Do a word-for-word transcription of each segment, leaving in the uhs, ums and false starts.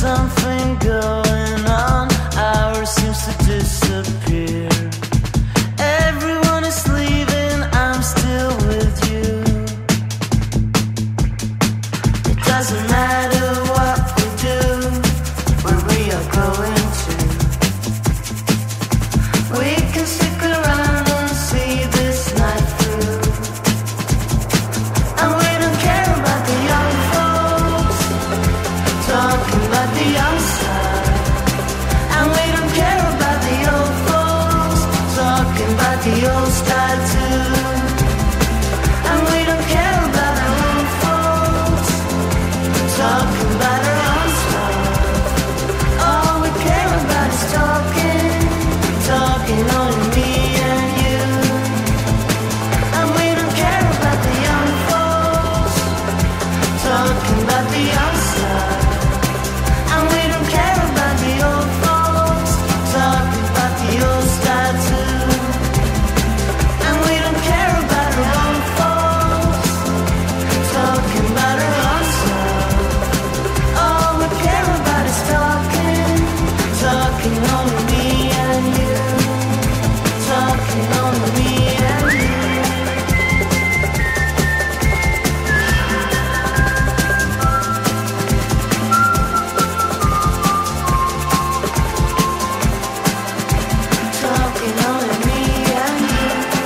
something going on. Ours seems to disappear. Everyone is leaving, I'm still with you. It doesn't matter what we do, where we are going to. We can stick around and see this night through. And we don't care about the young folks talking about the young side. And we don't care about the old folks talking about the old style too. And we don't care about our own folks talking about our own stuff. All we care about is talking, talking only me and you. And we don't care about the young folks talking about the young side. And we don't care about the old folks talking about the old style too. And we don't care about our own folks talking about our own stuff. All we care about is talking, talking only me and you. Talking only me and you. Talking only me and you.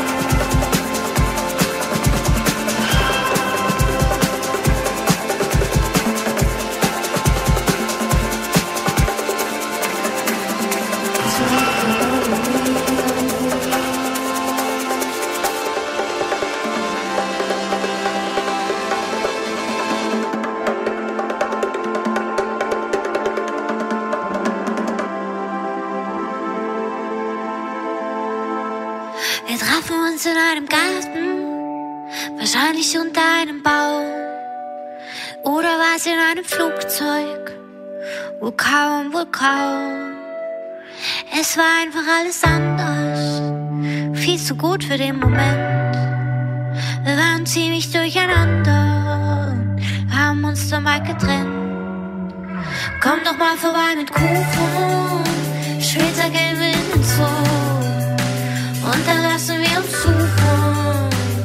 Wir trafen uns in einem Garten, wahrscheinlich unter einem Baum. Oder war es in einem Flugzeug? Wohl kaum, wohl kaum. Es war einfach alles anders, viel zu gut für den Moment. Wir waren ziemlich durcheinander und haben uns dann bald getrennt. Komm doch mal vorbei mit Kuchen, später gehen wir in den Zoo. Und dann lassen wir uns suchen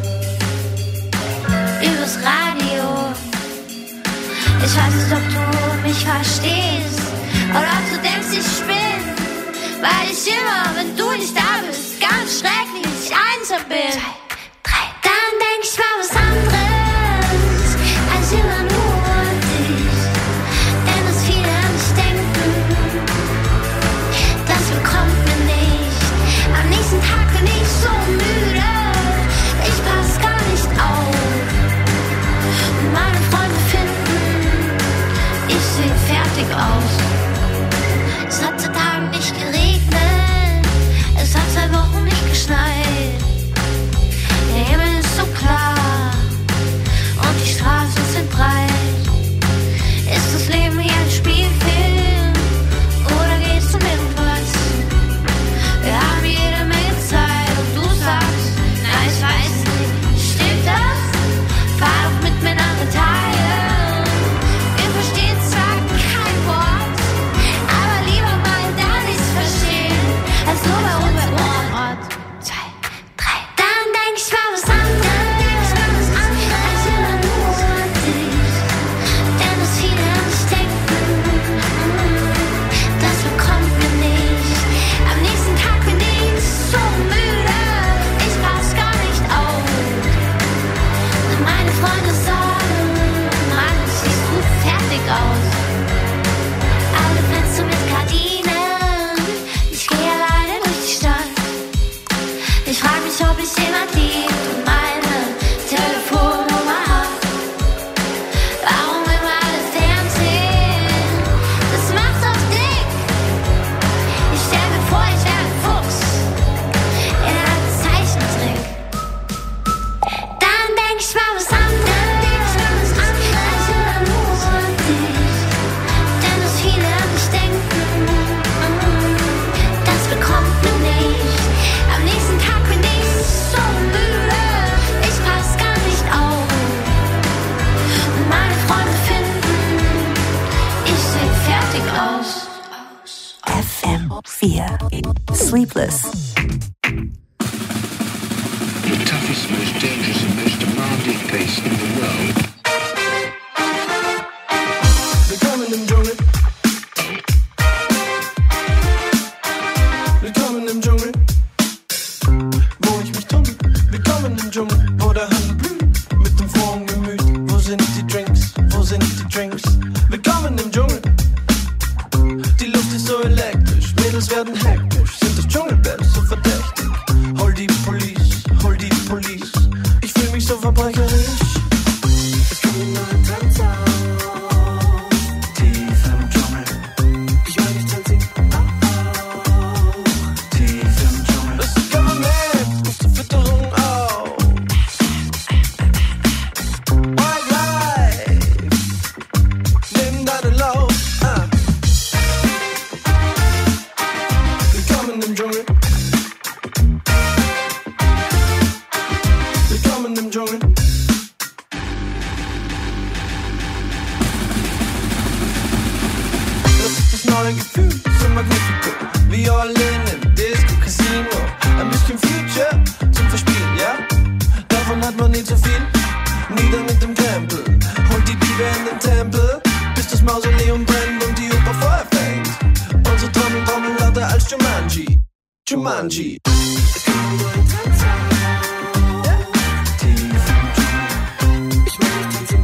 übers Radio. Ich weiß nicht, ob du mich verstehst oder ob du denkst, ich spinn, weil ich immer, wenn du nicht da bist, ganz schrecklich einsam bin. Zwei, drei. Dann denk ich mal was anderes als immer nur dich. Denn dass viele an mich denken, das bekommt mir nicht. Am nächsten Tag bin ich so müde, ich pass gar nicht auf. Und meine Freunde finden, ich seh fertig aus. Es hat seit Tagen nicht geregnet, es hat seit Wochen nicht geschneit. Der Himmel ist so klar und die Straßen sind breit. Ist das Leben wie ein Spielfilm oder geht's um irgendwas? Wir haben jede Menge Zeit und du sagst, na ich weiß nicht, stimmt das? Fahr doch mit mir nach Italien. Wir verstehen zwar kein Wort, fear, sleepless. The toughest, most dangerous and most demanding place in the world. Willkommen im Dschungel. Willkommen im Dschungel. Wo ich mich tummel. Willkommen im Dschungel, wo der Handel blüht. Mit dem frohen Gemüt. Wo sind die Drinks? Wo sind die Drinks? Willkommen im Dschungel. Die Luft ist so elektrisch. Mädels werden hektisch. Sind das Dschungelbett so verdächtig? Hol die Police, hol die Police. Ich fühl mich so verbrecherisch. Es kommen neue Tänzer. Tief im Dschungel. Ich will nicht tanzen. Oh, oh. Tief im Dschungel. Das Government muss zur Fütterung auf. Wildlife. Nimm deinen Lauf. Ah. Willkommen im Dschungel. Willkommen im Dschungel. Das ist das neue Gefühl, so magnifico. Wie all in im Disco Casino. Ein bisschen Future zum Verspielen, ja? Davon hat man nie zu viel. Nieder mit dem Krempel. Holt die Diebe in den Tempel. Bis das Mausoleum brennt und die Oper Feuer fängt. Unsere Trommel trommeln lauter als Jumanji. Jumanji. Es kommen neue Tänzer. Tief im Dschungel. Ich will nicht tanzen.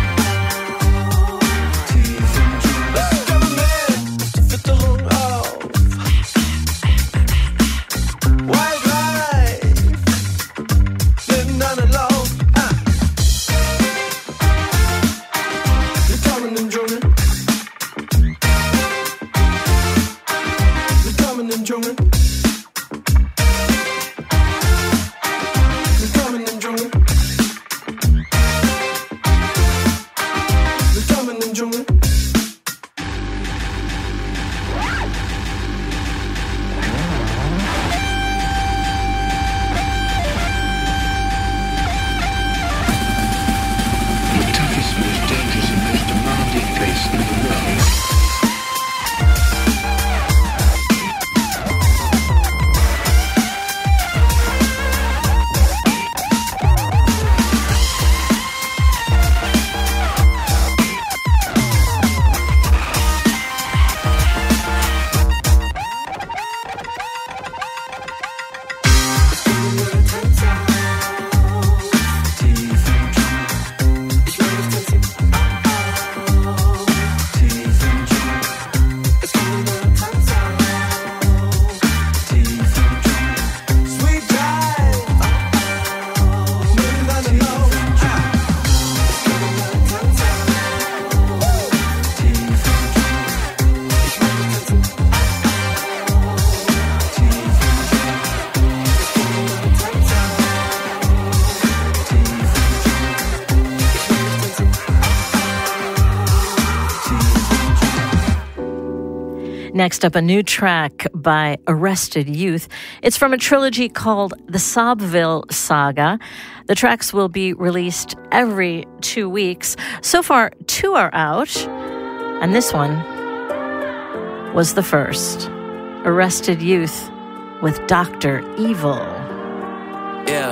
Tief im Dschungel. Das Government muss zur Fütterung auf. Wildlife. Nimm deinen Lauf. Ah. Willkommen im Dschungel. Willkommen im Dschungel. Willkommen im Dschungel. Willkommen im Dschungel. The toughest, most dangerous and most demanding place in the world. Next up, a new track by Arrested Youth. It's from a trilogy called The Sobville Saga. The tracks will be released every two weeks. So far, two are out, and this one was the first. Arrested Youth with Doctor Evil. Yeah.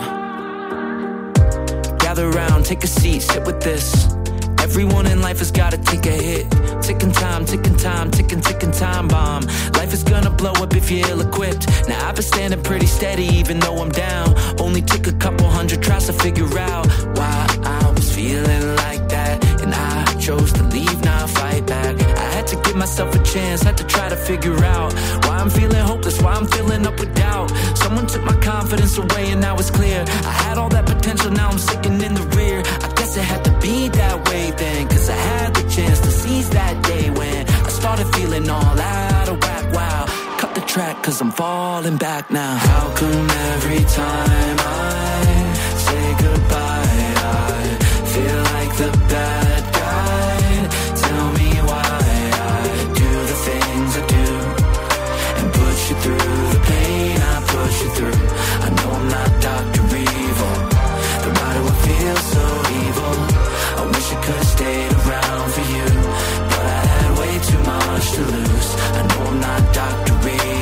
Gather around, take a seat, sit with this. Everyone in life has gotta take a hit. Ticking time, ticking time, ticking, ticking time bomb. Life is gonna blow up if you're ill-equipped. Now I've been standing pretty steady even though I'm down. Only took a couple hundred tries to figure out why I was feeling like that. And I chose to leave, not fight back. I had to give myself a chance, had to try to figure out why I'm feeling hopeless, why I'm filling up with doubt. Someone took my confidence away and now it's clear I had all that potential, now I'm sinking in the rear. I guess it had to be that way then, cause I had the chance to seize that day when I started feeling all out of whack. Wow, cut the track cause I'm falling back now. How come every time I say goodbye I feel like the bad guy? Tell me why I do the things I do and push you through the pain I push you through. I know I'm not Doctor Evil, then why do I feel so evil? I wish I could've stayed around for you, but I had way too much to lose. I know I'm not Doctor Evil,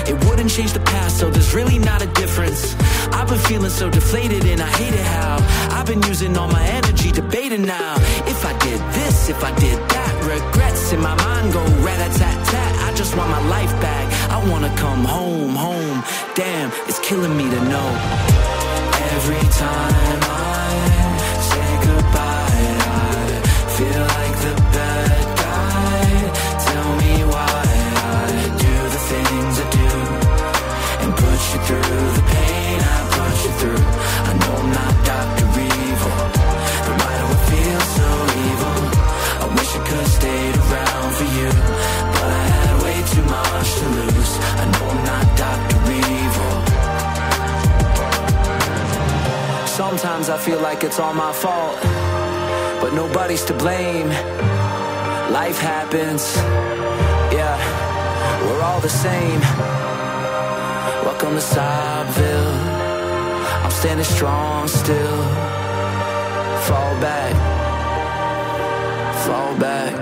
It wouldn't change the past, so there's really not a difference. I've been feeling so deflated and I hate it how I've been using all my energy debating now. If I did this, if I did that, regrets in my mind go rat-a-tat-tat. I just want my life back, I wanna come home, home. Damn, it's killing me to know. Every time I say goodbye, I feel like the bad guy. Tell me why I do the things I do and push you through the pain I push you through. I know I'm not Doctor Evil, but why do I feel so evil? I wish I could have stayed around for you, but I had way too much to lose. I know I'm not Doctor Evil. Sometimes I feel like it's all my fault, but nobody's to blame. Life happens, yeah, we're all the same. Welcome to Sobville, I'm standing strong still. Fall back, fall back.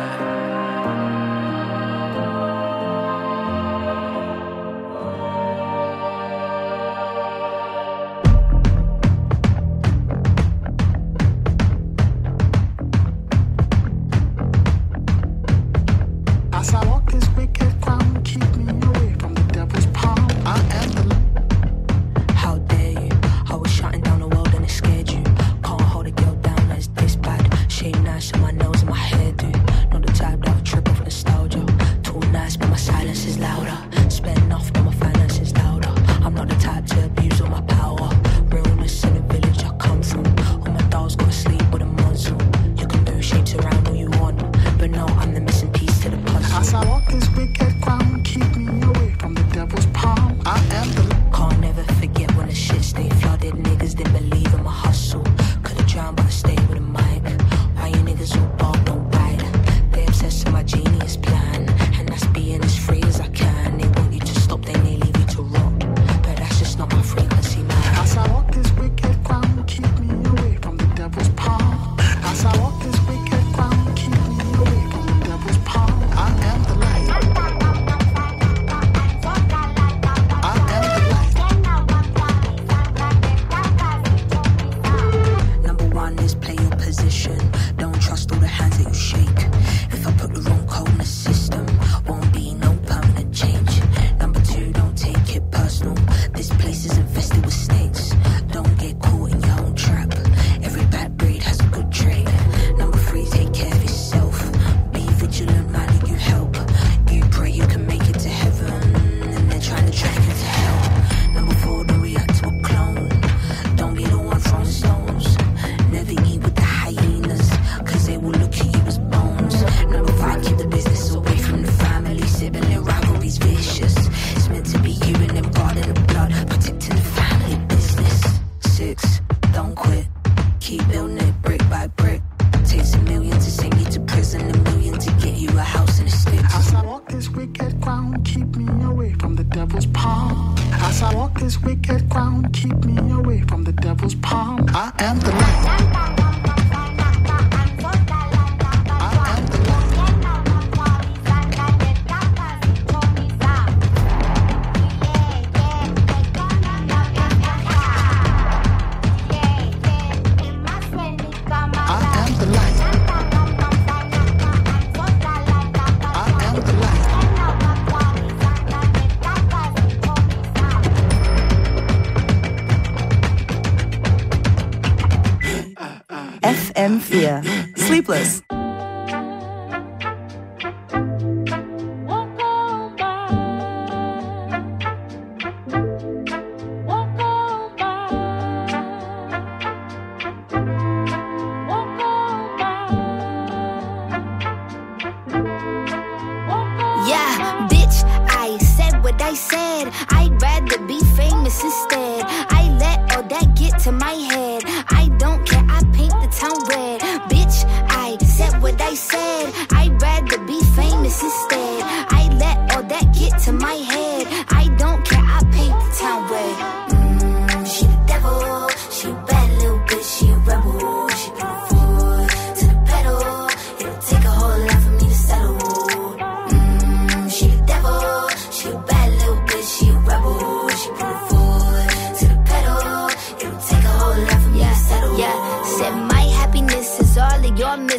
F M vier. Sleepless. She a bad little bitch.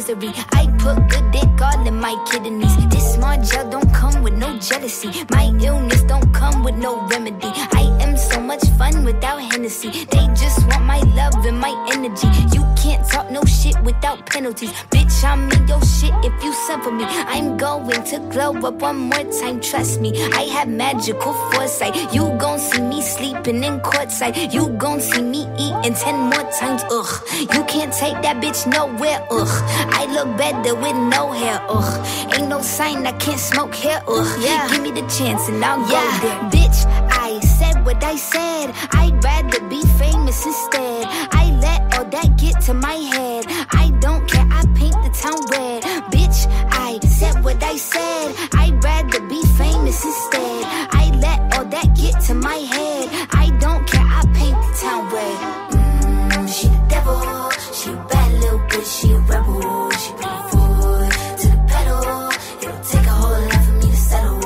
misery. I put good dick all in my kidneys. This smart gel don't come with no jealousy. My illness don't come with no remedy. I am so much fun without Hennessy. They just want my love and my energy. You can't talk no shit without penalties. Bitch, I'm in your shit if you send for me. I'm going to glow up one more time, trust me. I have magical foresight. You gon' see me sleeping in courtside. You gon' see me eating ten more times, ugh. You can't take that bitch nowhere, ugh. I look better with no hair, ugh. Ain't no sign I can't smoke here, ugh. Yeah. Give me the chance and I'll yeah. go there. Bitch, I said what I said. I'd rather be famous instead. I let all that get to my head. I don't care, I paint the town red. Bitch, I said what I said. I'd rather be famous instead. I let all that get to my head. I don't care, I paint the town red. Mm, she the devil. She a bad little bitch, she a rebel. She put her foot to the pedal. It'll take a whole lot for me to settle.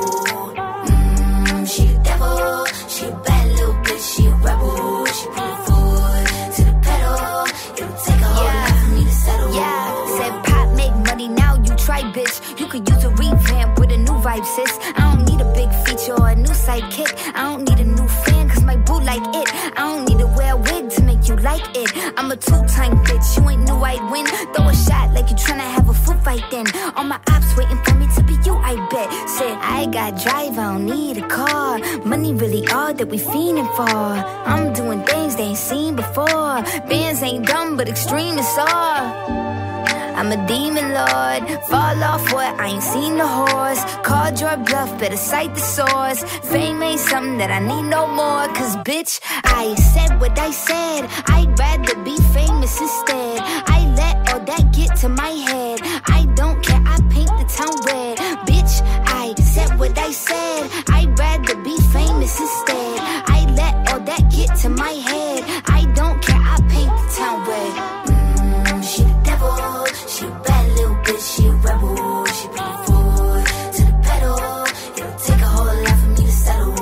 Mm, she the devil. She a bad little bitch, she a rebel. She put her foot to the pedal. It'll take a whole yeah. lot for me to settle. Yeah, said pop make money, now you try, bitch. You could use a revamp with a new vibe, sis. I don't need a big feature or a new sidekick. I don't need a new fan, cause my boo like it. I don't need to wear a wig to make you like it. I'm a two-time bitch, you ain't knew I'd win. Throw a shot like you tryna have a foot fight then. All my ops waiting for me to be you, I bet. Said, I got drive, I don't need a car. Money really all that we fiending for. I'm doing things they ain't seen before. Bands ain't dumb, but extreme is all. I'm a demon lord, fall off what, I ain't seen the horse. Called your bluff, better cite the source. Fame ain't something that I need no more. Cause bitch, I said what I said. I'd rather be famous instead. I let all that get to my head. I don't care, I paint the town red. Bitch, I said what I said. I'd rather be famous instead. I let all that get to my head. I don't care, I paint the town red. Mm, she the devil. She a bad little bitch, she a rebel. She put her foot to the pedal. It'll take a whole lot for me to settle.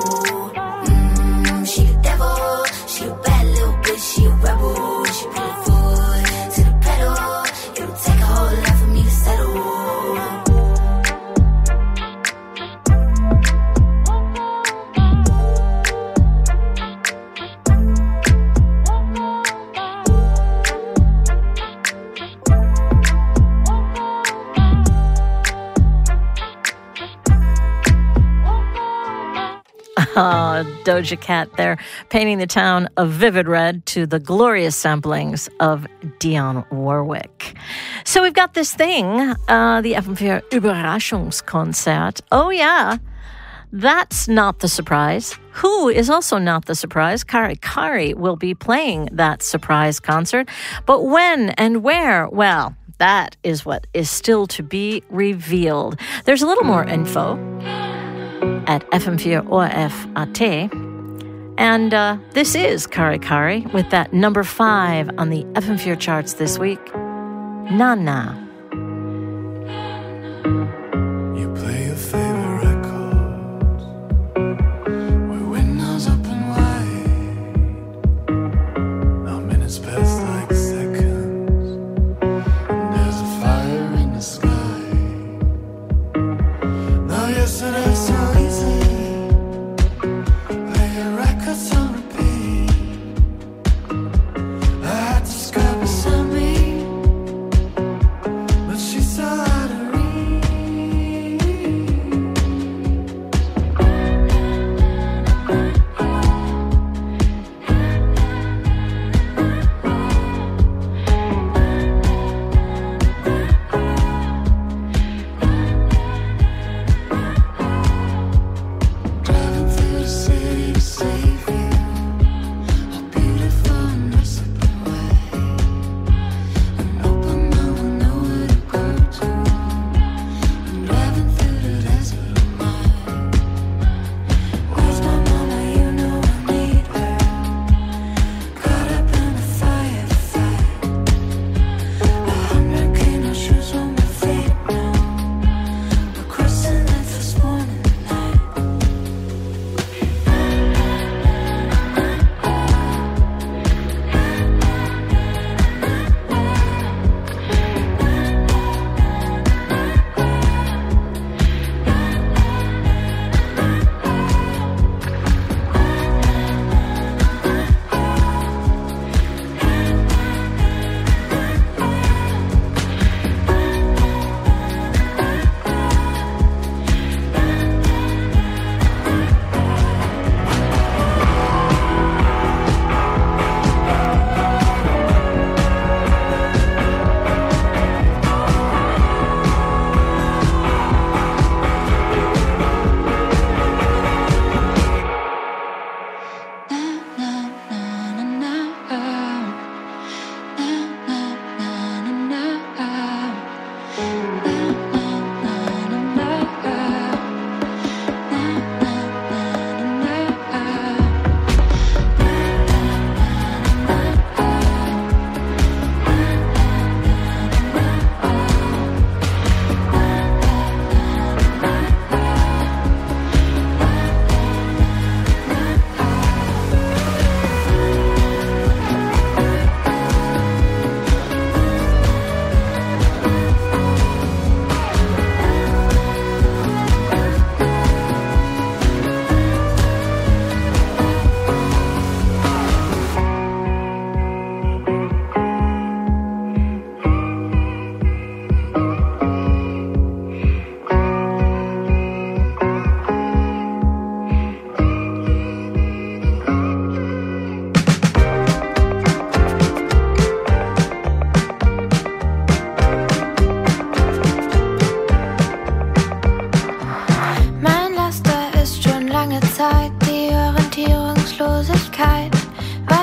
Mm, she the devil. She a bad little bitch, she a rebel. She put her foot to the pedal. It'll take a whole lot for me to settle. Uh, Doja Cat there, painting the town a vivid red to the glorious samplings of Dionne Warwick. So we've got this thing, uh, the F M four Überraschungskonzert. Oh yeah, that's not the surprise. Who is also not the surprise? Kari Kari will be playing that surprise concert. But when and where? Well, that is what is still to be revealed. There's a little more info at F M four O R F dot A T. And uh, this is Kari Kari with that number five on the F M four charts this week, Nana. You play your favorite records with windows up and wide. Now minutes pass like seconds, and there's a fire in the sky. Now yesterday's so easy. Lay your records on repeat. I had to scrap beside me.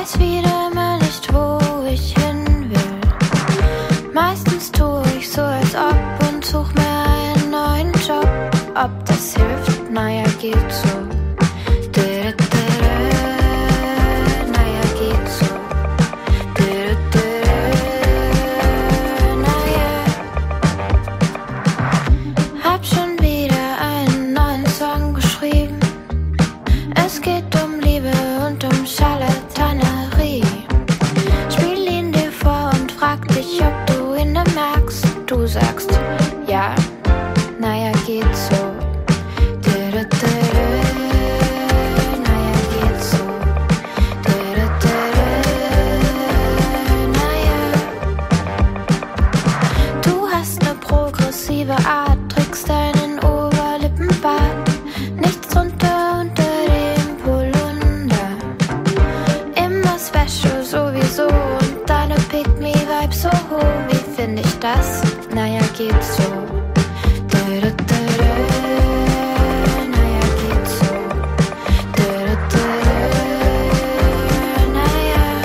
weiß wieder immer nicht, wo ich hin will. Meistens tue ich so, als ob und such mir einen neuen Job. Ob das hilft? Naja, geht so. Naja, geht so. Naja. Hab schon wieder einen neuen Song geschrieben. Es geht um Liebe und um Charlatanerie. Spiel ihn dir vor und frag dich, ob du ihn merkst. Du sagst, ja, naja, geht so. Art, trägst deinen Oberlippenbart, nichts drunter unter dem Polunder. Immer special sowieso und deine Pick-me-Vibe so hoch. Wie find ich das? Naja, geht so. Naja, geht so. Naja.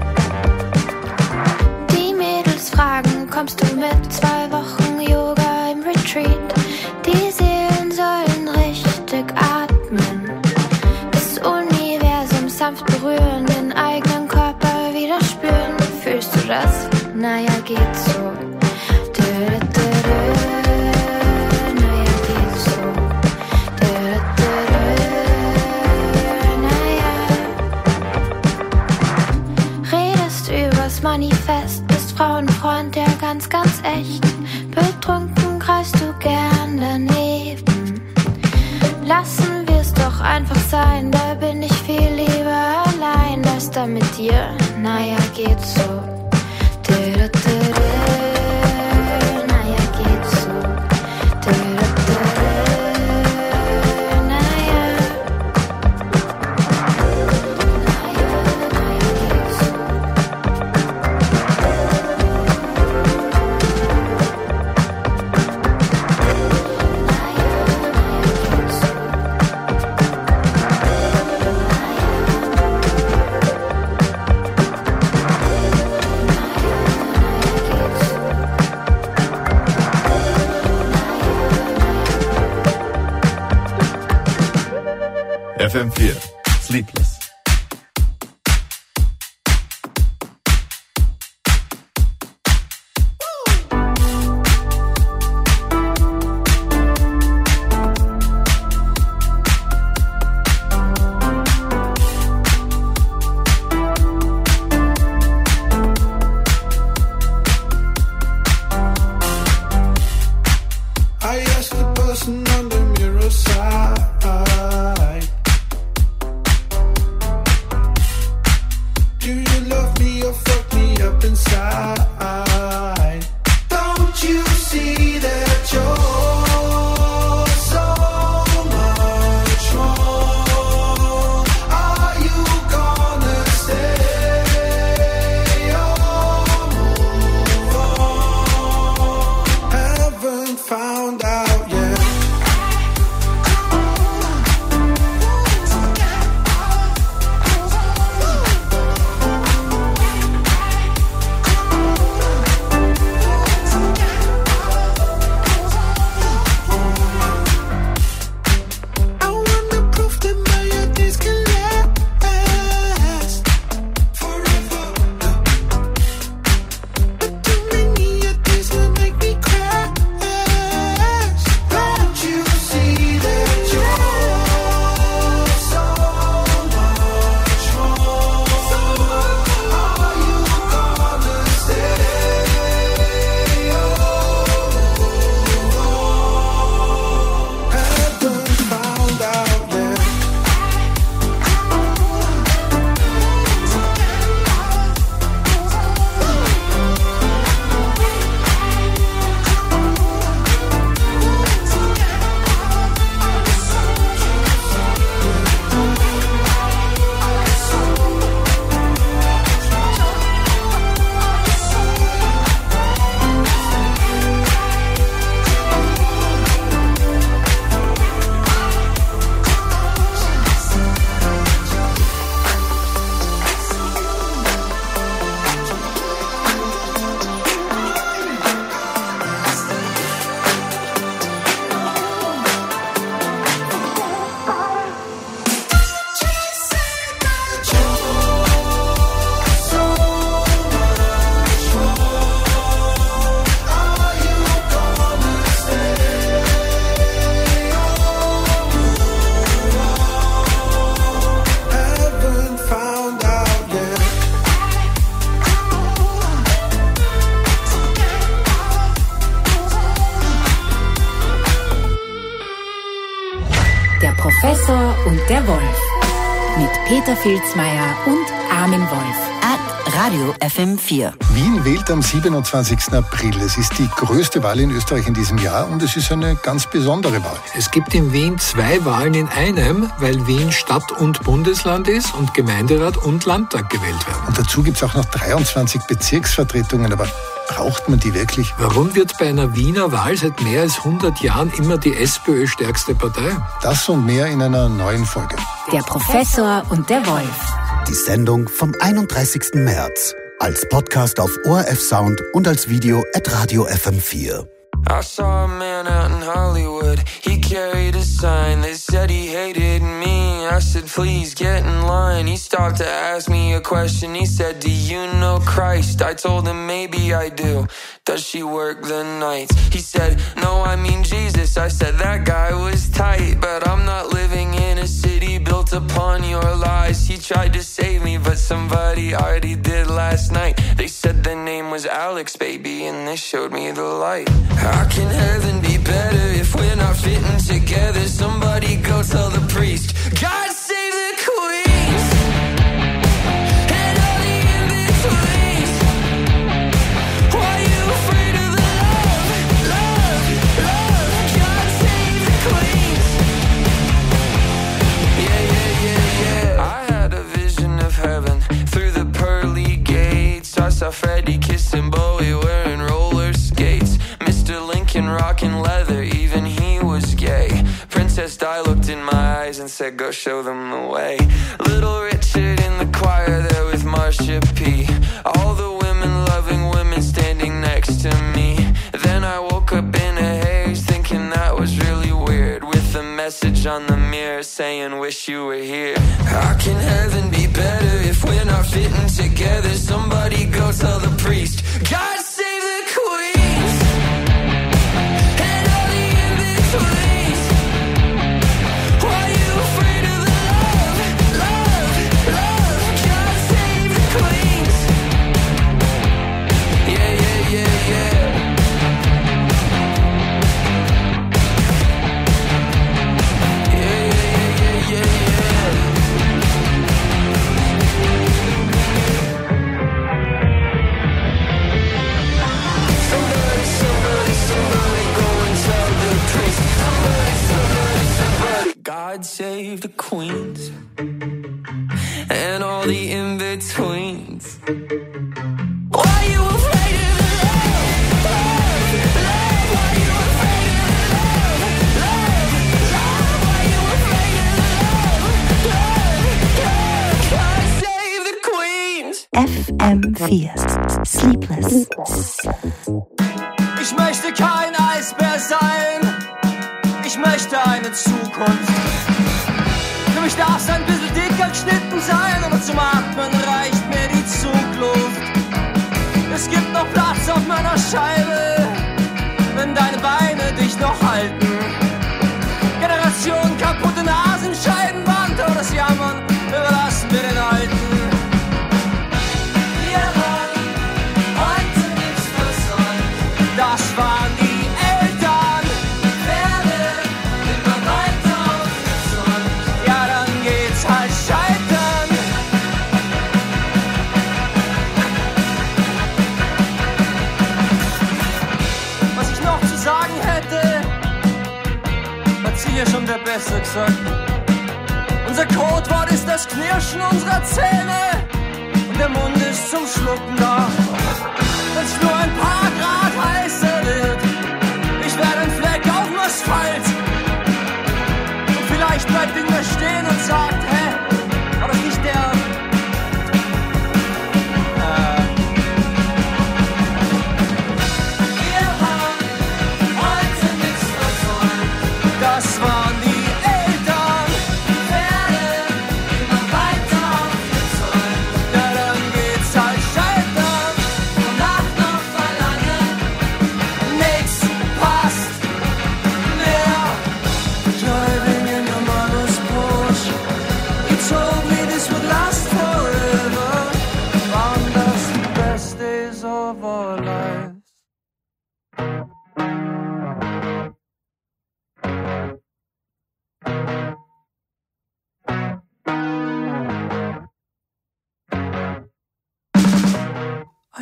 Die Mädels fragen, kommst du mit? Zwei Wochen Yoga im Retreat. Die Seelen sollen richtig atmen. Das Universum sanft berühren, den eigenen Körper wieder spüren. Fühlst du das? Naja, geht so. Naja, geht so. Naja. Redest übers Manifest, bist Frauenfreund, der ganz, ganz echt. Betrunken kreist du gern daneben. Lassen wir's doch einfach sein, da bin ich viel lieber allein. Was da mit dir? Naja, geht so. Naja, geht so. F M vier, Sleepless. I asked the person on the mirror side, do you love me or fuck me up inside? Don't you see that you're so much more? Are you gonna stay or move on? Haven't found out yet. mit Peter Filzmeier und Armin Wolf. At Radio F M vier. Wien wählt am siebenundzwanzigsten April. Es ist die größte Wahl in Österreich in diesem Jahr und es ist eine ganz besondere Wahl. Es gibt in Wien zwei Wahlen in einem, weil Wien Stadt und Bundesland ist und Gemeinderat und Landtag gewählt werden. Und dazu gibt es auch noch dreiundzwanzig Bezirksvertretungen, aber braucht man die wirklich? Warum wird bei einer Wiener Wahl seit mehr als hundert Jahren immer die SPÖ stärkste Partei? Das und mehr in einer neuen Folge. Der Professor und der Wolf. Die Sendung vom einunddreißigsten März. Als Podcast auf O R F Sound und als Video at Radio F M vier. I saw a man out in Hollywood. He carried a sign that said he hated me. I said, please get in line. He stopped to ask me a question. He said, do you know Christ? I told him, maybe I do. Does she work the nights? He said, no, I mean Jesus. I said, that guy was tight, but I'm not living in a city built upon your lies. He tried to save me, but somebody already did last night. They said the name was Alex, baby, and they showed me the light. How can heaven be better if we're not fitting together? Somebody go tell the priest, God save the queens and all the in-betweens. Why are you afraid of the love, love, love? God save the queens. Yeah, yeah, yeah, yeah. I had a vision of heaven through the pearly gates. I saw Freddie kissing Bowie wearing roller skates. Mister Lincoln rocking leather, even he was gay. Princess Di looked in my eyes and said, go show them the way. Little Richard in the choir there with Marsha P. All the women loving women standing next to me. Then I woke up in a haze thinking that was really weird, with a message on the mirror saying, wish you were here. How can heaven be better if we're not fitting together? Somebody go tell the priest, God save the queens and all the in-betweens. Why are you afraid of the love, love, love? God save the queens. Yeah, yeah, yeah, yeah. Yeah, yeah, yeah, yeah, yeah. Somebody, somebody, somebody go and tell the priest. Somebody, somebody, somebody. God save the queens and all the in-betweens. Why are you afraid of the love, love, love? Why are you afraid of the love, love, love? Why are you afraid of the love, love, love? God save the queens. F M vier. Sleepless. Ich möchte kein Eisbär sein. Ich möchte eine Zukunft. Für mich darf's ein bisschen dicker geschnitten sein, aber zum Atmen reicht mir die Zugluft. Es gibt noch Platz auf meiner Scheibe, wenn deine Beine dich noch halten. Generation kaputte Nasenscheibenwand, aber das Jammern überlassen wir den Alten. Wir haben heute nichts versäumt. Das waren die Eltern. Werde immer weiter aufgezäumt. Ja, dann geht's halt scheitern. Was ich noch zu sagen hätte, hat sie ja schon der Beste gesagt. Unser Codewort ist das Knirschen unserer Zähne und der Mund ist zum Schlucken da. Wenn's nur ein paar Grad heißer wird, ich werde ein Fleck auf dem Asphalt. Und vielleicht bleibt irgendwer stehen und sagt, hä, war das nicht der... Äh... Wir haben heute nichts versäumt. Das waren die Eltern. Werde immer weiter aufgezäumt. Ja, dann geht's halt scheitern. Und Nacht noch verlangen.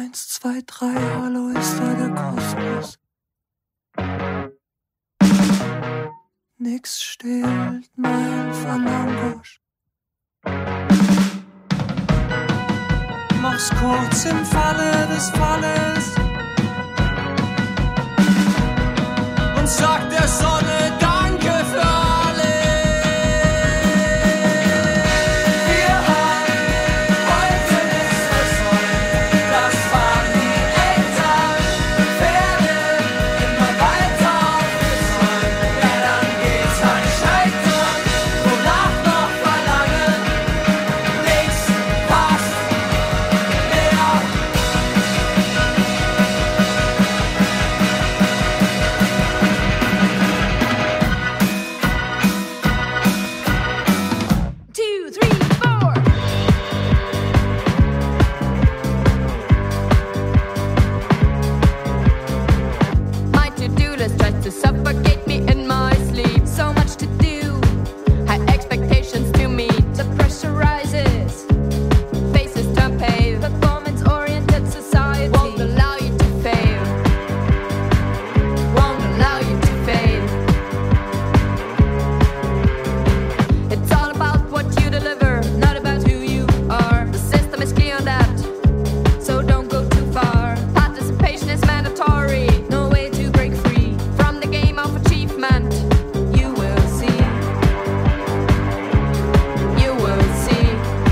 Eins, zwei, drei, hallo, ist da der Kosmos? Nix stillt mein Verlangen. Mach's kurz im Falle des Falles und sag der Sonne Danke für alles. Wir haben heute nichts versäumt, das waren die Eltern, werden immer weiter aufgezäumt. Ja, dann geht's an Scheitern, wonach noch verlangen, nichts passt mehr. Two, three, four. My to-do list tries to suffocate me in my sleep. So much to do, high expectations to meet. The pressure rises, faces turn pale. Performance-oriented society won't allow you to fail. Won't allow you to fail. It's all about what you deliver, not about who you are. The system is clear on that, so don't go too far. Participation is mandatory, no way to break free from the game of achievement. You will see. You will see.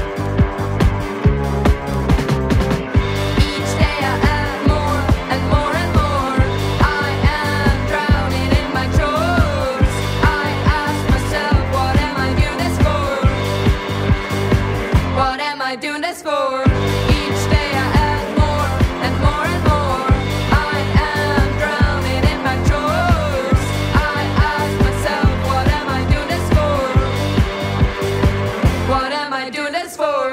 Each day I add more and more and more. I am drowning in my chores. I ask myself, what am I doing this for? What am I doing this for? Each day I add more and more and more. I am drowning in my chores. I ask myself, what am I doing this for? What am I doing this for?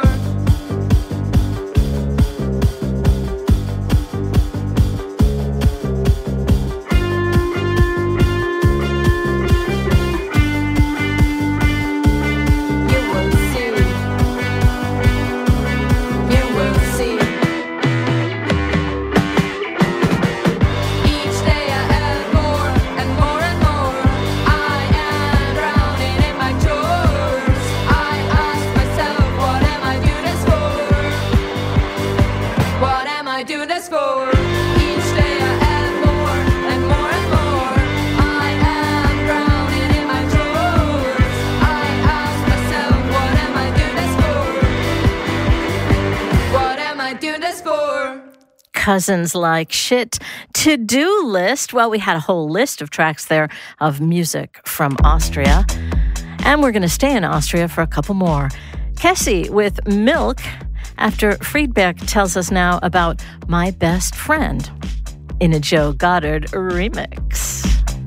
You will see. You will see. Each day I add more and more and more. I am drowning in my chores. I ask myself, what am I doing this for? What am I doing this for? Each day I add more and more and more. I am drowning in my chores. I ask myself, what am I doing this for? What am I doing this for? Cousins Like Shit. To-do list. Well, we had a whole list of tracks there of music from Austria. And we're going to stay in Austria for a couple more. Kessie with Milk, after Friedberg tells us now about My Best Friend in a Joe Goddard remix.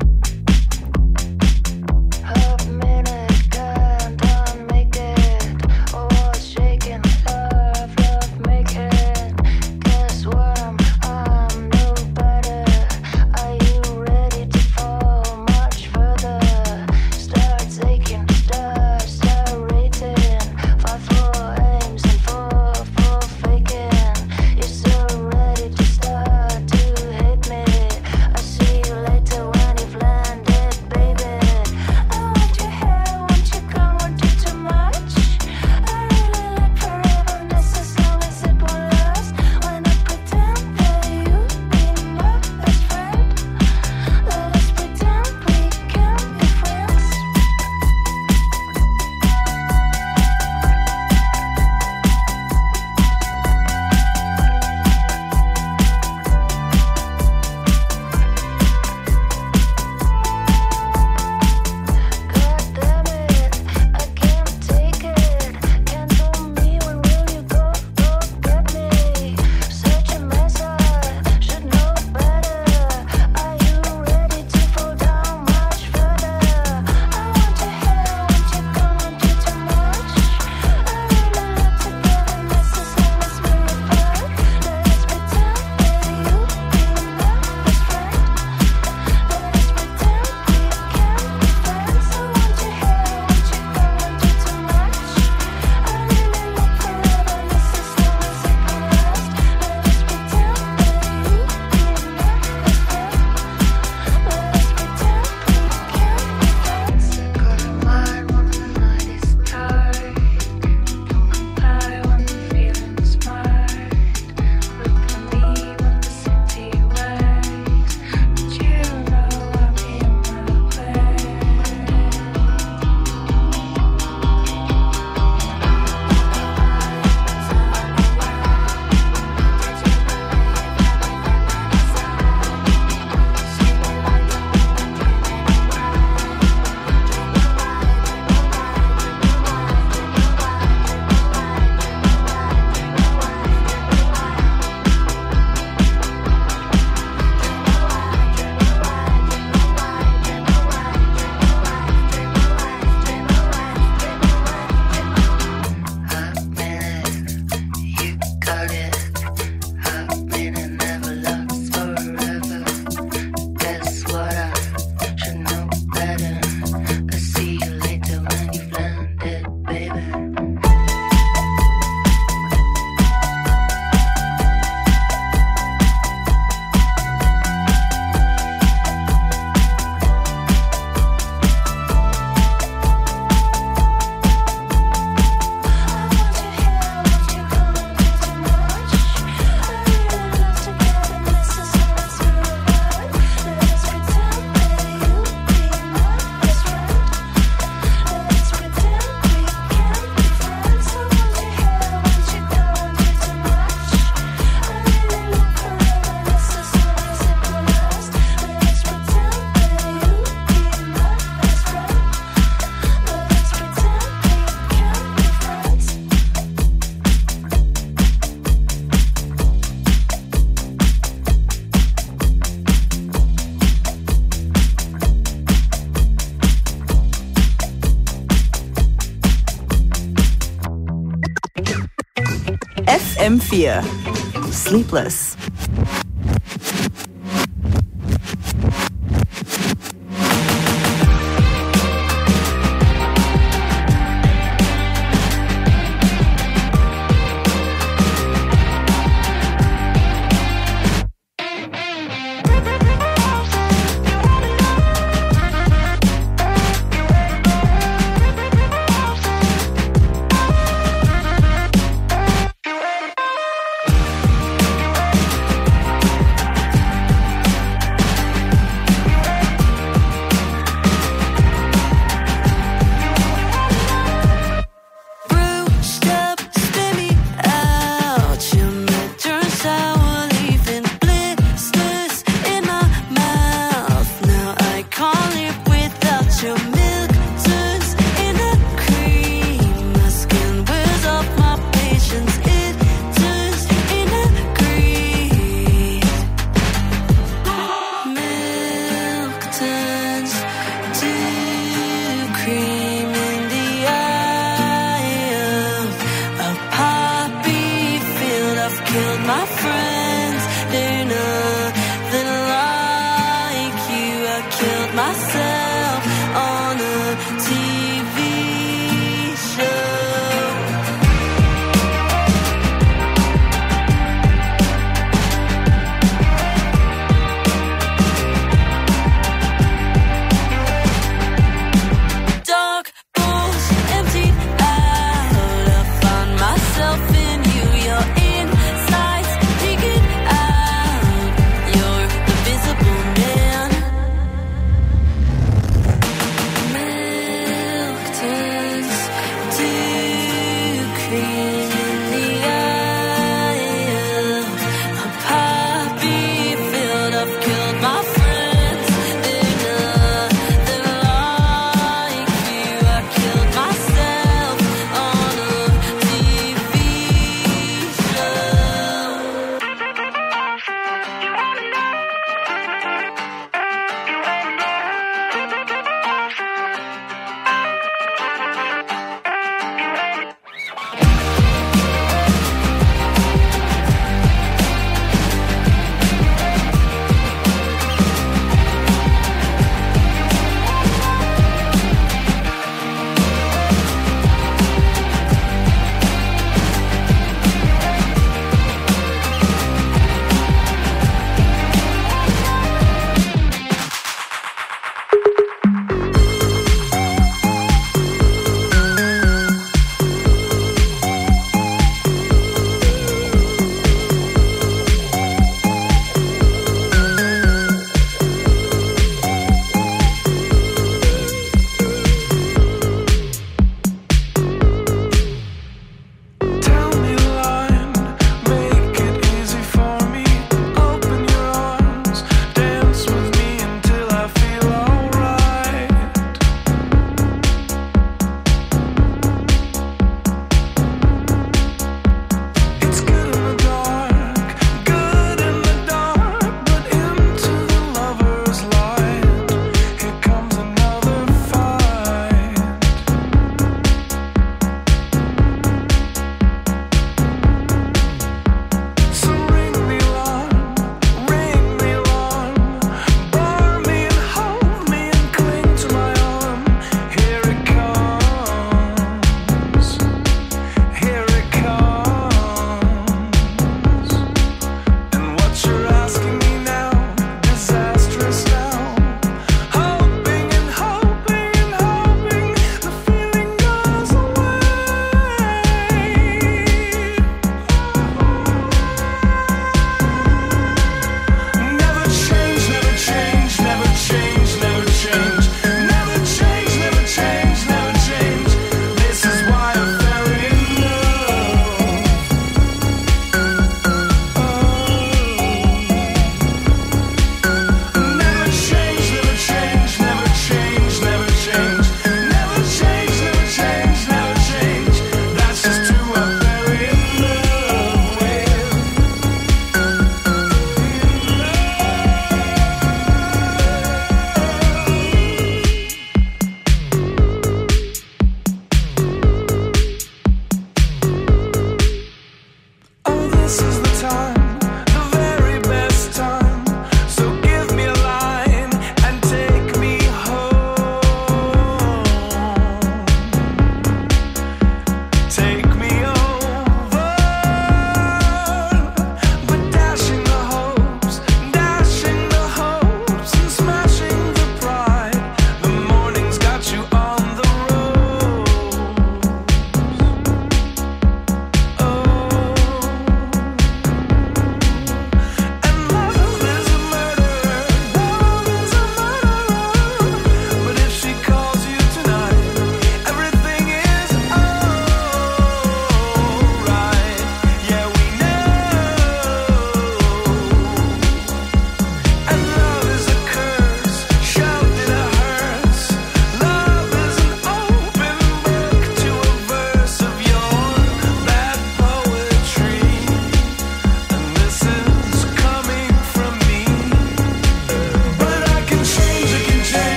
Half minute can't unmake it. Oh, shaking love, love making. Guess what? I'm, I'm no better. Are you ready to fall much further? Starts aching, start, start rating. Five, four aims and four, four faking. You're so ready to start to hit me. I see you later. M vier. Sleepless.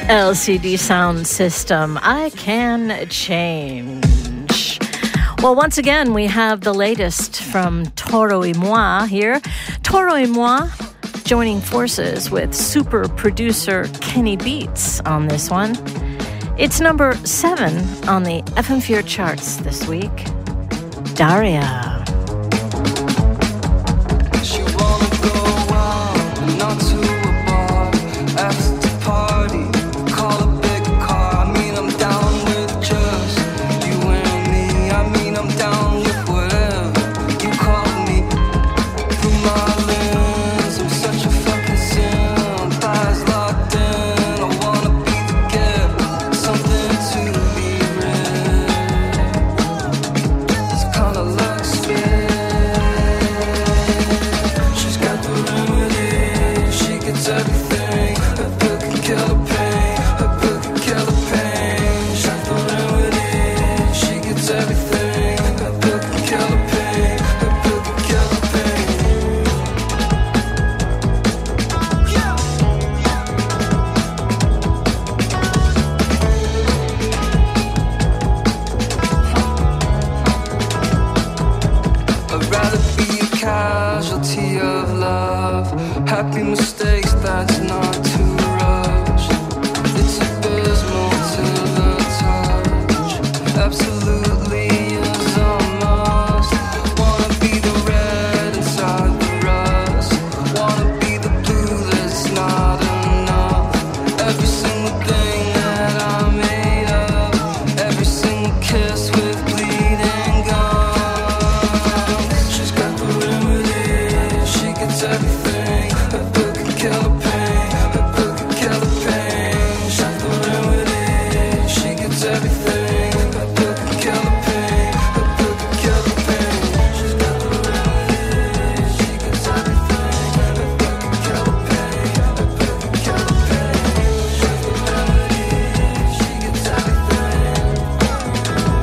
L C D Sound System, I Can Change. Well, once again, we have the latest from Toro y Moi here. Toro y Moi joining forces with super producer Kenny Beats on this one. It's number seven on the F M four charts this week. Daria. She wanna go out, but not to a bar. After the party, call a big car. I mean, I'm down with just you and me. I mean, I'm down with whatever you call me. Through my lens, I'm such a fucking simp. Eyes locked in, I wanna be together. Something to be read. It's kinda like spit. She's got the remedy, she gets everything. Her book can kill the pain, her book can kill the pain. She's got the remedy, she gets everything. Her book can kill the pain, her book can kill the pain. I'd rather be a casualty of love. Happy mistakes, that's not too rushed. It's abysmal to the touch. Absolutely is a must. Wanna be the red inside the rust. Wanna be the blue that's not enough. Every single thing that I'm made of. Every single kiss with bleeding gums. She's got the remedy, she gets everything. Her book can kill the pain, her book can kill the pain. She's got the remedy, she gets everything. Her book can kill the pain, her book can kill the pain. She's got the remedy, she gets everything. Her book can kill the pain, her book can kill the pain. She's got the remedy, she gets everything.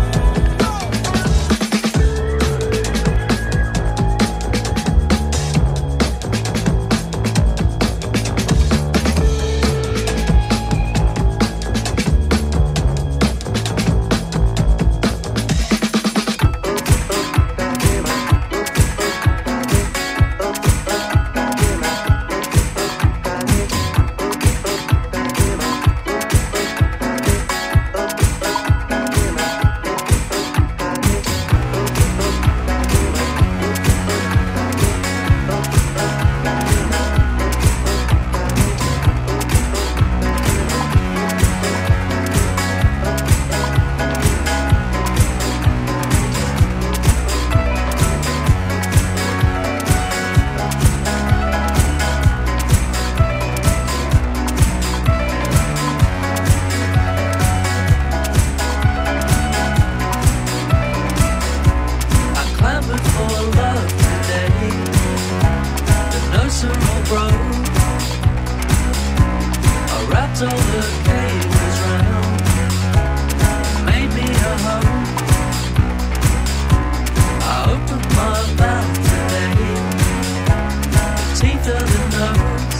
I clamoured for love today. The nursery broke. I wrapped all the cables round. Made me a home. I opened my mouth today. Teeth of the nose.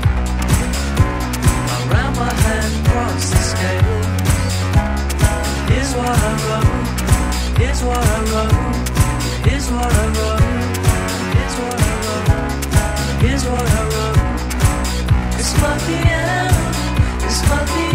I ran my hand across the scale. Here's what I wrote. Here's what I wrote. Here's what I wrote. Here's what I wrote. Here's what I wrote. It's my piano. It's my piano.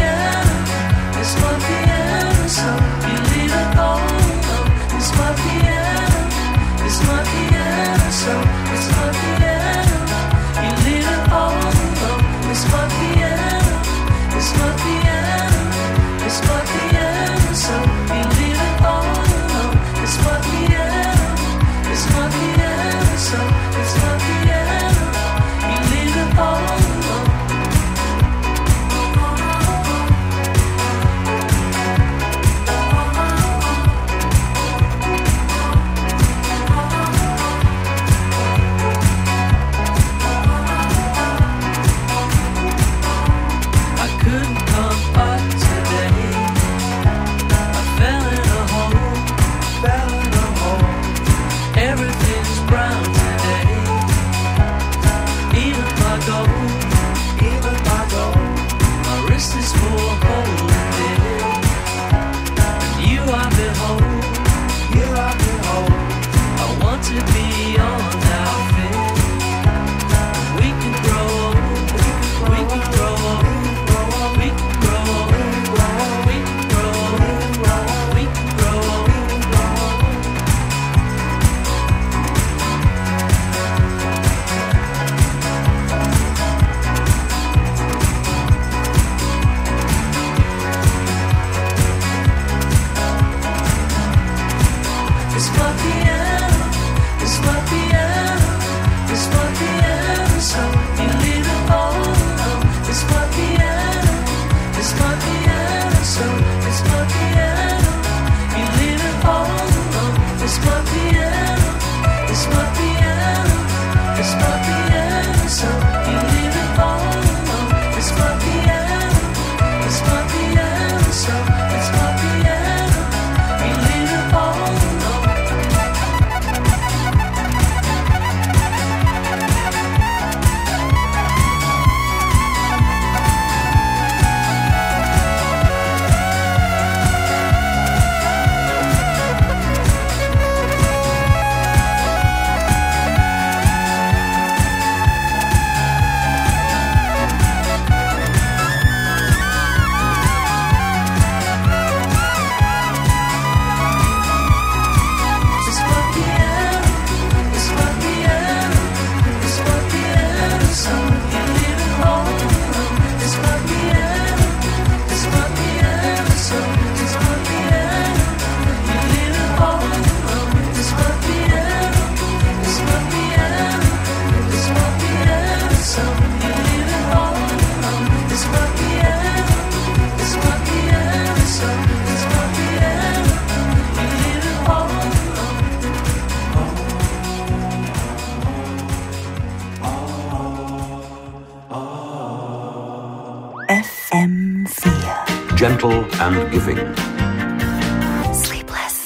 F M vier. Gentle and giving. Sleepless.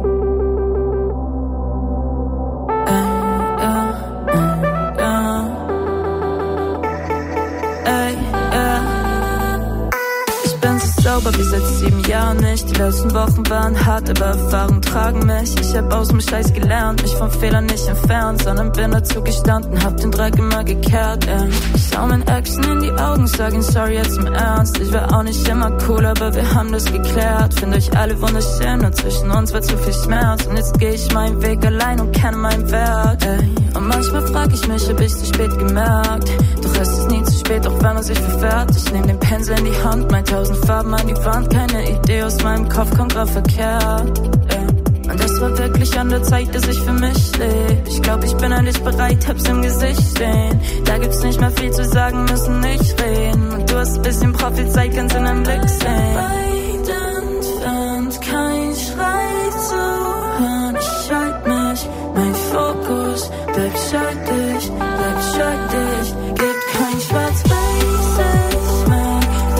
Sauber wie seit sieben Jahren nicht. Die letzten Wochen waren hart, aber Erfahrungen tragen mich. Ich hab aus dem Scheiß gelernt, mich vom Fehler nicht entfernt, sondern bin dazu gestanden, hab den Dreck immer gekehrt, ey. Ich schau meinen Exen in die Augen, sag ihnen sorry jetzt im Ernst. Ich war auch nicht immer cool, aber wir haben das geklärt. Find euch alle wunderschön und zwischen uns war zu viel Schmerz. Und jetzt geh ich meinen Weg allein und kenne meinen Wert, ey. Und manchmal frag ich mich, hab ich zu spät gemerkt. Doch es ist nie zu spät, auch wenn man sich verfährt. Ich nehm den Pinsel in die Hand, mein tausend Farben an die Wand, keine Idee aus meinem Kopf kommt grad verkehrt, ey. Und es war wirklich an der Zeit, dass ich für mich lebe. Ich glaub, ich bin endlich bereit, hab's im Gesicht stehen. Da gibt's nicht mehr viel zu sagen, müssen nicht reden. Und du hast ein bisschen Prophezeit, kannst in deinem Blick sehen. Weit entfernt, kein Schrei zu hören. Ich halt mich, mein Fokus bleibt scheidig, bleibt scheidig. Gibt kein Schwarz-Weißes mehr.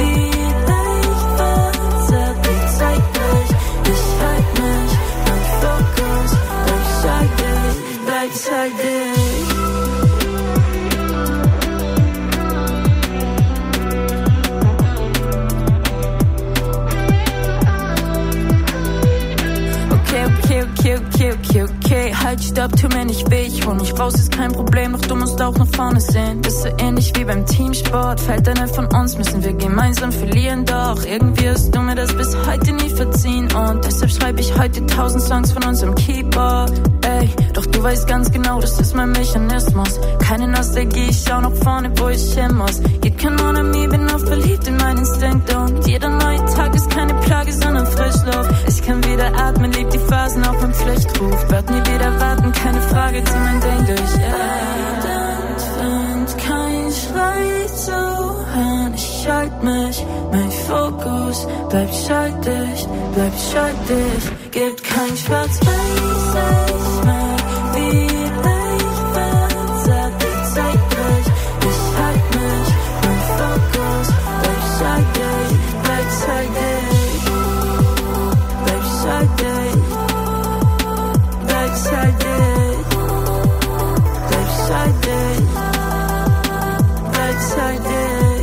Okay, okay, okay, okay, okay, okay. Halt, stopp, tu mir nicht weh. Ich hol mich raus, ist kein Problem, doch du musst auch nach vorne sehen. Bist so ähnlich wie beim Teamsport. Fällt einer von uns, müssen wir gemeinsam verlieren. Doch irgendwie hast du mir das bis heute nie verziehen. Und deshalb schreibe ich heute tausend Songs von uns am Keyboard. Ey, doch du weißt ganz genau, das ist mein Mechanismus. Keine Nostalgie, ich schau nach vorne, wo ich hin muss. Geht kein Mon ami, bin auch verliebt in meinen Instinkt. Und jeder neue Tag ist keine Plage, sondern Frischluft. Ich kann wieder atmen, lieb die Phasen auf dem Pflichtruf. Werd nie wieder warten, keine Frage, zieh mein Ding durch. Entfernt, kein Schrei zu hören. Ich halt mich, mein Fokus bleibt scheidig, bleibt scheidig. Gibt kein Schwarz-Weißes mehr. Vielleicht verzerrt die Zeit durch. Ich halt mich, mein Fokus bleibt scheidig, bleibt scheidig, bleibt scheidig, bleibt scheidig, bleibt scheidig, bleibt scheidig.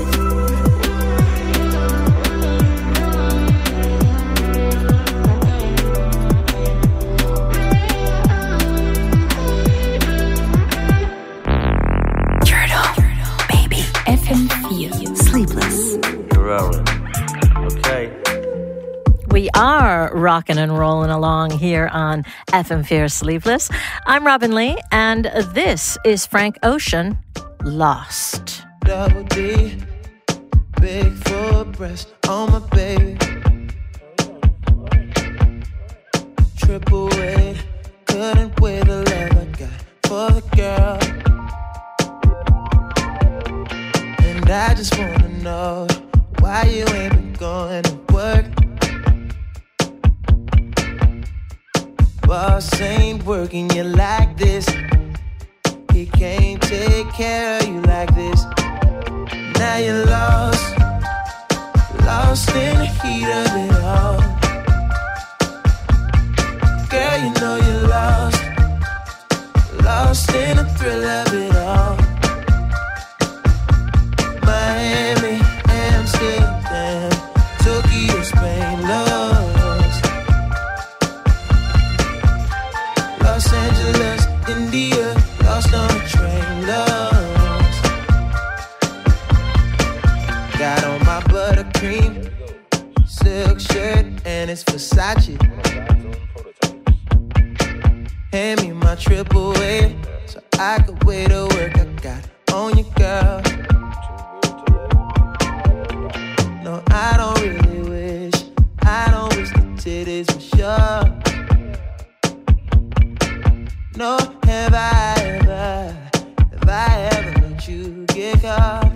Sleepless. You're rolling. Okay. We are rocking and rolling along here on F M four Sleepless. I'm Robin Lee, and this is Frank Ocean, Lost. Double D, big full breast on my baby. Triple A, couldn't weigh the love I got for the girl. And I just wanna know why you ain't been going to work. Boss ain't working you like this. He can't take care of you like this. Now you're lost, lost in the heat of it all. Girl, you know you're lost, lost in the thrill of it all. Miami, Amsterdam, Tokyo, Spain, lost. Los Angeles, India, lost on a train, lost. Got on my buttercream silk shirt and it's Versace. Hand me my triple A so I could weigh the work I got on you, girl. No, I don't really wish, I don't wish the titties were sure. No, have I ever, have I ever let you get caught?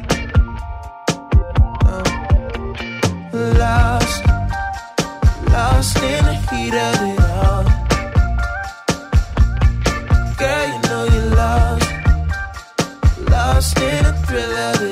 Oh. Lost, lost in the heat of it all. Girl, you know you're lost, lost in the thrill of it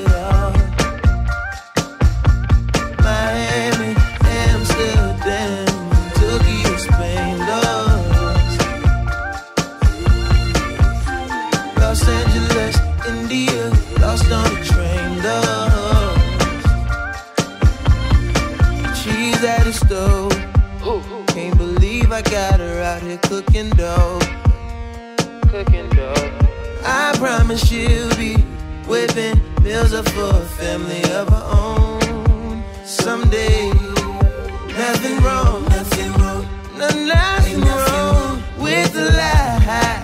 Who's at the stove? Can't believe I got her out here cooking dough. Cooking dough. I promise she'll be whipping meals up for a family of her own someday. Nothing wrong, nothing wrong, no, nothing wrong with the lie.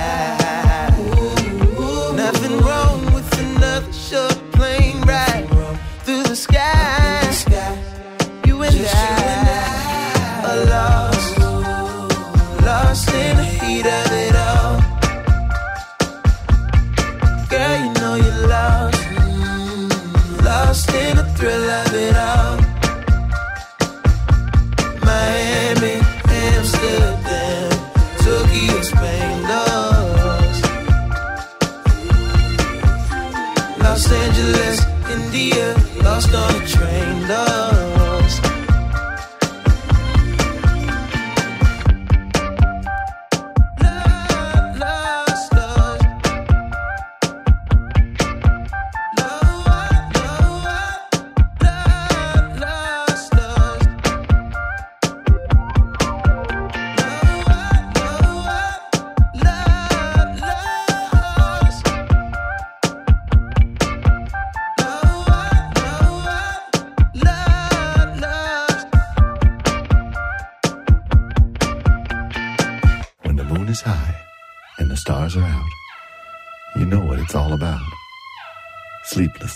Nothing wrong with another short plane ride through the sky. You and I are lost, lost in the heat of it all. Girl, you know you're lost, lost in the thrill of it all. Miami, Amsterdam, Tokyo, Spain, lost. Los Angeles, India, lost on a train, lost. Lost, lost, lost. Lost, lost, lost. When the moon is high and the stars are out, you know what it's all about. Sleepless.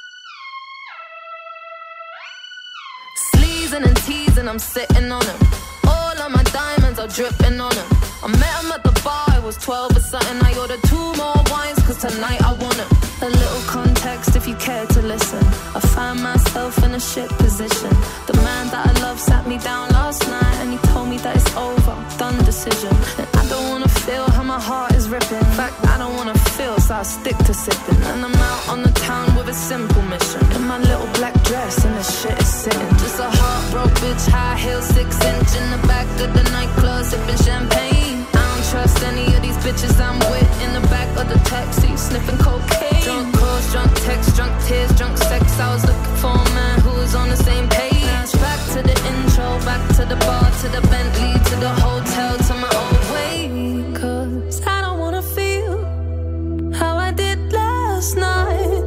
Sleezing and teasing, I'm sitting on him. All of my diamonds are dripping on him. I met him at the bar, it was twelve or something. I ordered two more wines, cause tonight I want him. A little context if you care to listen. I find myself in a shit position. The man that I love sat me down last night and he told me that it's over, done decision. And I don't wanna feel how my heart is ripping. In fact, I don't wanna feel, so I stick to sipping. And I'm out on the town with a simple mission. In my little black dress and the shit is sitting. Just a heartbroken bitch, high heel, six inch in the back of the nightclub, sipping champagne. I don't trust any of these bitches I'm with. In the back of the taxi, sniffing cocaine. Drunk calls, drunk texts, drunk tears, drunk sex. I was looking for a man who was on the same page. Back to the intro, back to the bar, to the Bentley, to the hotel, to my old way. Cause I don't wanna feel how I did last night.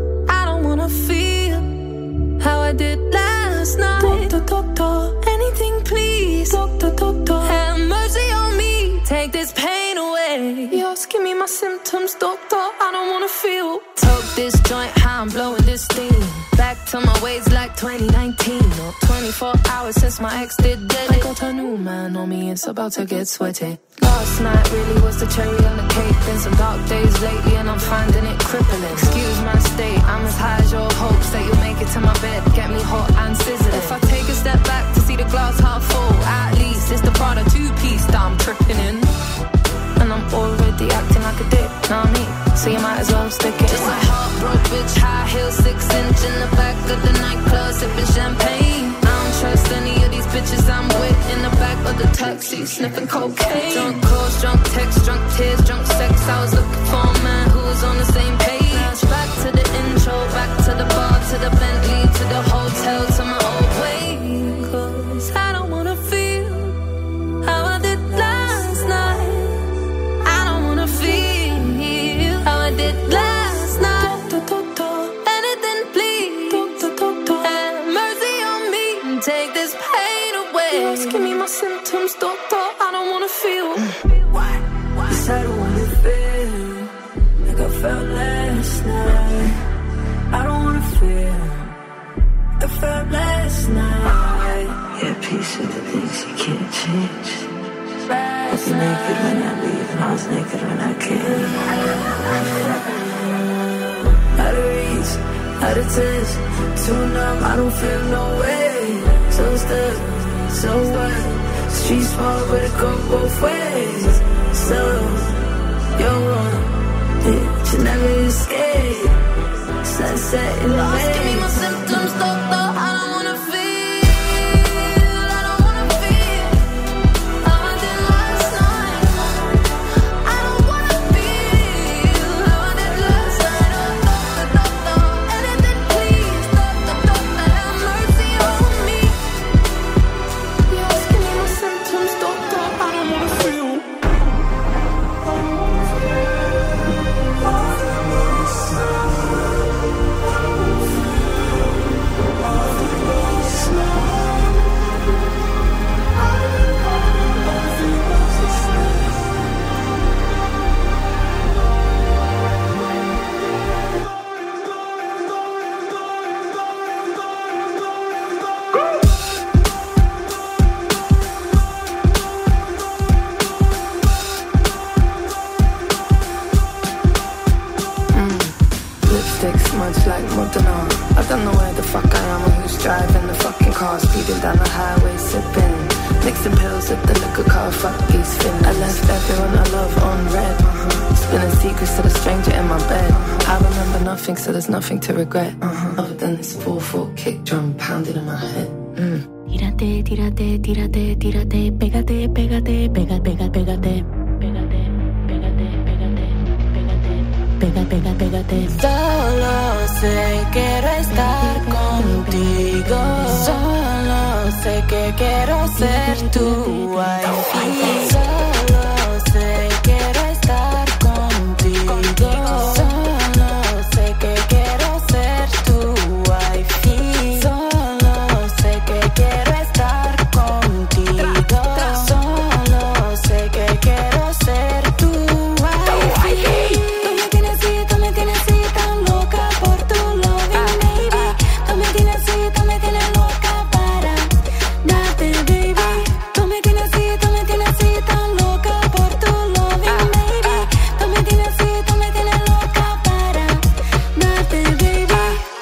I don't wanna feel how I did last night. Doctor, doctor, anything please. Doctor, doctor, have mercy on me. Take this pain away. You're asking me my symptoms, doctor. I don't wanna feel. Took this joint, how I'm blowing this steam. Back to my ways like twenty nineteen. Or twenty-four hours since my ex did dead. I got a new man on me, it's about to get sweaty. Last night really was the cherry on the cake. Been some dark days lately and I'm finding it crippling. Excuse my state, I'm as high as your hopes that you'll make it to my bed. Get me hot and sizzling. If I take a step back to see the glass half full, at least it's the Prada two-piece that I'm tripping in. And I'm already acting like a dick, know what I mean? So you might as well stick it. Just a heartbroken bitch, high heel, six inch in the back of the nightclub, sipping champagne. I don't trust any of these bitches I'm with. In the back of the taxi, sniffing cocaine. Drunk calls, drunk texts, drunk tears, drunk sex. I was looking for a man who was on the same page. Back to the intro, back to the bar, to the Bentley, to the hotel, to my old way. Cause I don't wanna feel how I did last night. I don't wanna feel how I did last night. Doctor, doctor, anything please. Doctor, doctor, have mercy on me and take this pain away. You're asking me my symptoms, doctor. I don't wanna feel. Why? Why? Yes, I don't wanna feel like I felt last night. I don't wanna feel like I felt last night. Yeah, peace are the things you can't change. I was naked when I leave and I was naked when I came. Out of reach, out of touch, too numb, I don't feel no way. So stuck, so what? Street small, but it go both ways. So, you're one, bitch, you never escape. Sunset in the Lost, give me my symptoms, doctor, I don't wanna feel. I don't wanna feel how I did last night. I don't wanna feel how I did last night. Oh, doctor, doctor, anything please. Doctor, doctor, have mercy on me. much like Modena. I don't know where the fuck I am or who's driving the fucking car, speeding down the highway, sipping, mixing pills at the liquor car, fuck these fins. I left everyone I love on red, uh-huh. Spilling secrets to the stranger in my bed, uh-huh. I remember nothing, so there's nothing to regret, uh-huh. Other than this four four kick drum pounding in my head. mm. Tírate, tírate, tírate, tírate, pégate, pégate, pégate, pégate, pégate, pégate, pégate, pégate, pégate, pégate. Solo sé quiero estar contigo. Solo sé que quiero ser tu wifi. Solo sé quiero estar contigo. Solo sé que quiero ser tu wifi. Solo sé que quiero estar contigo. Solo sé que quiero ser tu wifi. Tú me tienes así, tú me tienes así tan loca por tu loving, baby. Tú me tienes así, tú me tienes loca para darte, baby. Tú me tienes así, tú me tienes así tan loca por tu loving, baby. Tú me tienes así, tú me tienes loca para darte, baby.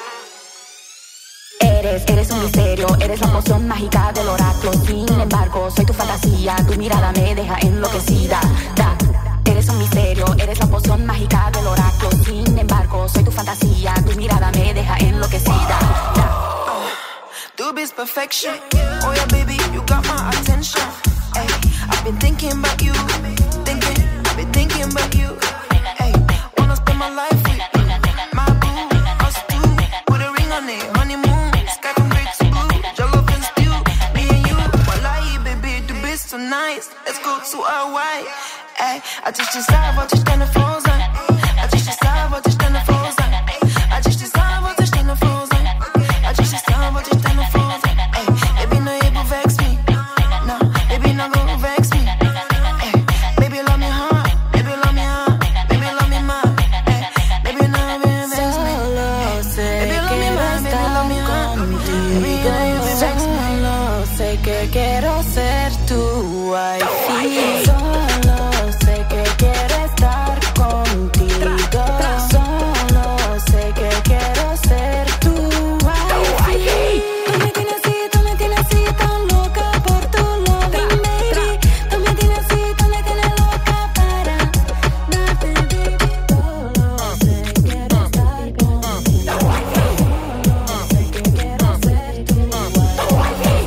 Eres, eres un misterio, eres la poción mágica del oráculo. Sin embargo, soy tu fantasía, tu mirada me deja enloquecida. Da, eres un misterio, eres la poción mágica del oráculo. Sin embargo, soy tu fantasía, tu mirada me deja enloquecida. Da. Do this perfection. Oh yeah, baby, you got my attention. Ay, I've been thinking about you, thinking, I've been thinking about you. Ay, wanna spend my life with you, my boo, us two, put a ring on it, honeymoon, sky from gray to blue, jollof and stew, me and you. Wallahi, baby, du bist so nice, let's go to Hawaii. Ay, als ich dich sah, wollte ich deine Frau sein. Als ich dich sah, wollte ich deine Frau sein. Als ich dich sah, wollte ich deine Frau sein. Als ich dich sah, wollte ich deine Frau sein. Ay, baby, no, you go vex me. No, baby, no, go vex me. Ay, baby, love me hard. Baby, love me hard. Baby, love me mad. Ay, baby, no, baby, vex me. Solo sé Baby, love me que mad. Baby, love me hard. Baby, contigo. no, you vex me. Solo sé que quiero ser tu wifi. Solo sé que quiero estar contigo. Solo sé que quiero ser tu wifi. Tú me tienes así, tú me tienes así tan loca por tu loving, baby. Tú me tienes así, tú me tienes loca para darte, baby. Solo sé que quiero estar contigo. Solo sé que quiero ser tu wifi.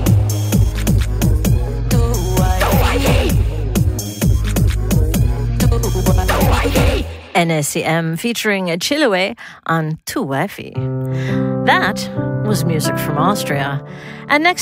Tu wifi. N S C M featuring Chiloe on Tu Wifi. That was music from Austria. And next